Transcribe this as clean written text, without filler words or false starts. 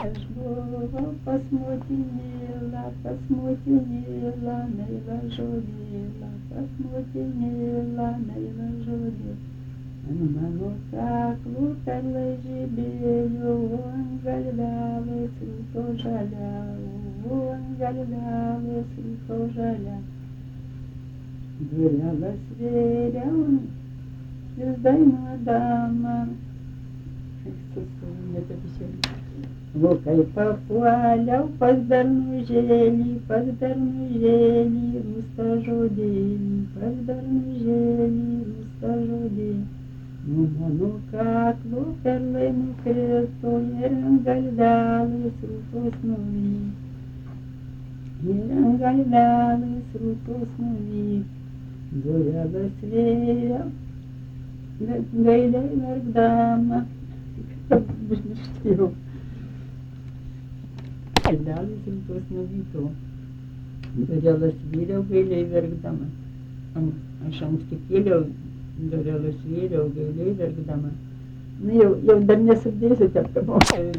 Aš buvau pas motinėlą, meilą žodėlą, pas motinėlą, meilą žodėlą. Ant mano kaklų perlai žibėjo, ant galvelės rūko žalia, ant galvelės rūko žalia. Durelas vėriau, vis dainuodama. O kai papuoliau pas bernužėlį, rūsta žodėlį, pas bernužėlį, rūsta žodėlį. Nuo mano kaklo perlai nukrito ir ant galvelės rūtos nuvyko, Durelas vėriau, gailiai verkdama. Užmirštėjau. Galvelės rūtos nuvyko. Durelas vėriau, gailiai verkdama. Aš anksti kėliau, durelas vėriau, gailiai verkdama. Nu jau dar nesudėsiu teptamo.